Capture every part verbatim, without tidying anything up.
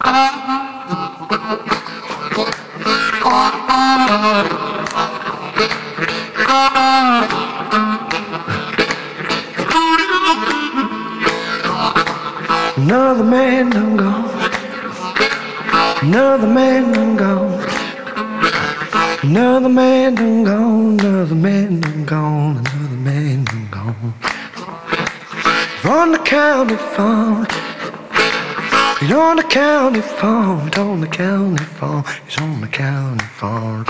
Another man done gone. Another man done gone. Another man done gone. Another man done gone. Another man done gone. On the county farm. He's on the county farm. He's on the county farm. He's on the county farm.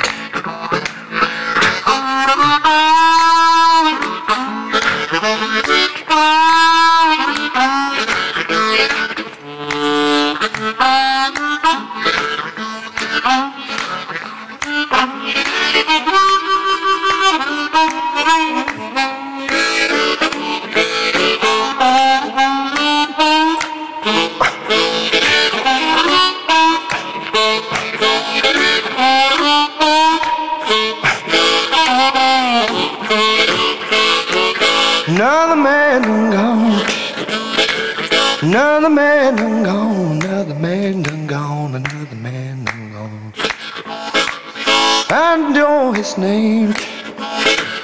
Another man done gone. Another man done gone. Another man done gone. Another man done gone. I didn't know his name.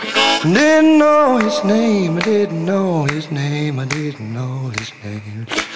Didn't know his name. I didn't know his name. I didn't know his name.